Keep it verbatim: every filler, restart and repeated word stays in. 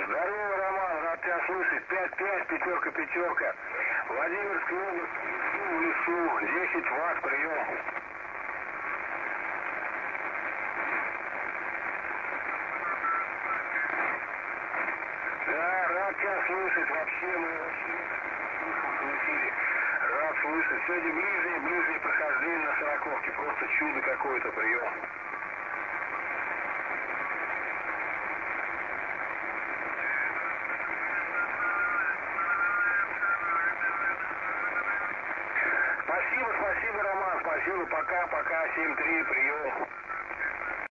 Здорово, Роман, рад тебя слышать. пять пять, пятерка, пятерка. Владимирская область, в лесу, десять ватт, прием. Да, рад тебя слышать, вообще мы вообще в эфире. Рад слышать. Сегодня ближе и ближе прохождение на сороковке. Просто чудо какое-то, прием. Спасибо, спасибо, Роман, спасибо, пока, пока, семь три, прием.